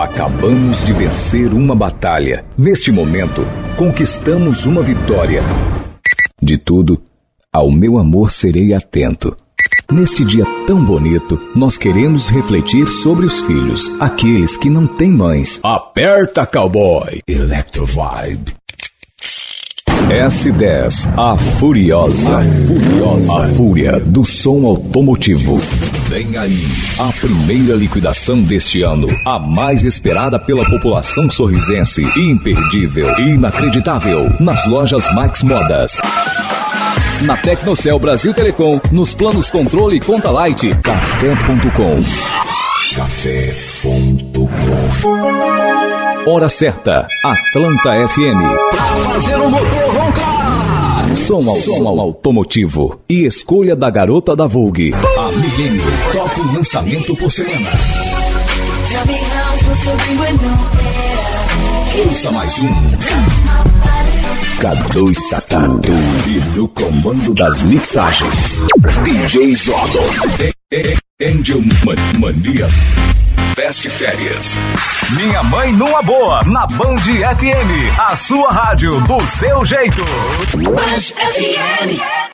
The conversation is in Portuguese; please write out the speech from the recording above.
Acabamos de vencer uma batalha. Neste momento, conquistamos uma vitória. De tudo, ao meu amor serei atento. Neste dia tão bonito, nós queremos refletir sobre os filhos, aqueles que não têm mães. Aperta, cowboy! Electro Vibe. S10, a furiosa, a fúria do som automotivo. Vem aí, a primeira liquidação deste ano, a mais esperada pela população sorrisense, imperdível, inacreditável, nas lojas Max Modas. Na Tecnocel Brasil Telecom, nos planos controle e conta light, café.com. Café.com. Hora certa, Atlanta FM. Pra fazer o motor roncar. Som automotivo e escolha da garota da Vogue. A Milênio toca um lançamento por semana. Ouça mais um. K2 Satato. E no comando das mixagens, DJ Zordo. Angel Mania. Best Férias. Minha mãe numa boa, na Band FM, a sua rádio do seu jeito. Band FM.